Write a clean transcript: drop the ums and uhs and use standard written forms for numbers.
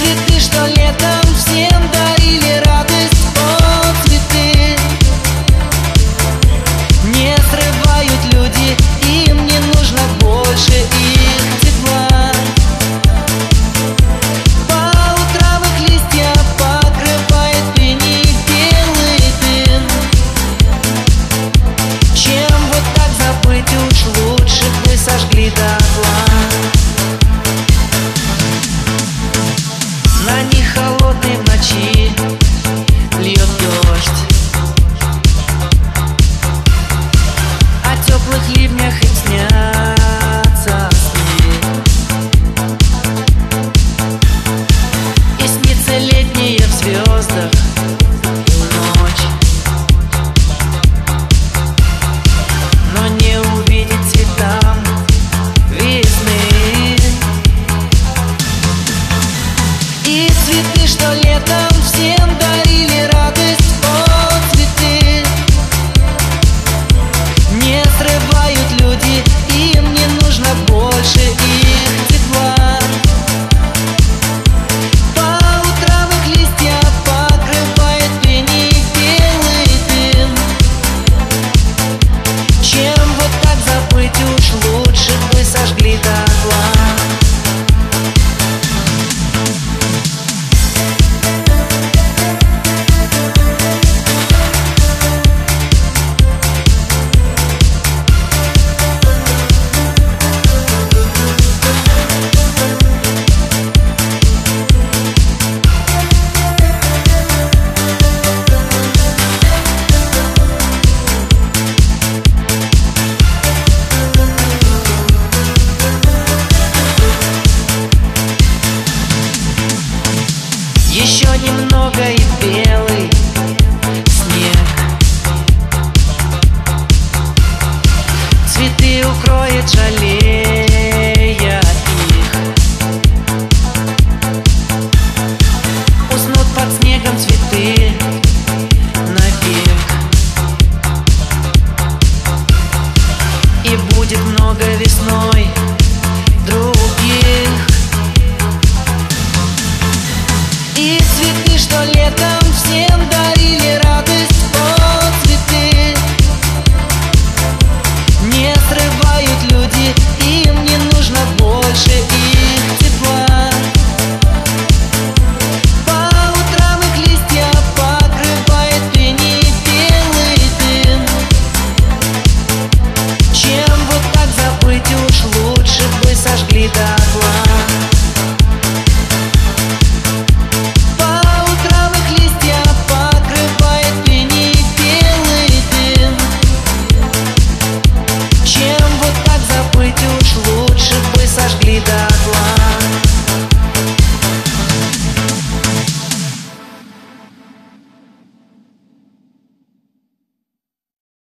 цветы, что летом всем дарили радость. О, цветы не срывают люди, им не нужно больше их тепла. По утрам их листья покрывает пени белый дым. Чем вот так забыть, уж лучше бы сожгли дотла. На них холодной в ночи льет дождь, о теплых ливнях им снятся сны. И снится летняя в звездах ночь, но не увидеть цветам весны. И цветы, что летом всем дарили радость. О, цветы не срывают люди, им не нужно больше их тепла. По утрам их листья покрывает пени белый дым. Чем вот так забыть, уж лучше бы сожгли дотла. Еще немного и белый снег, цветы укроет, жалея их. Уснут под снегом цветы навек, и будет много весной других. И цветы, что летом всем дарили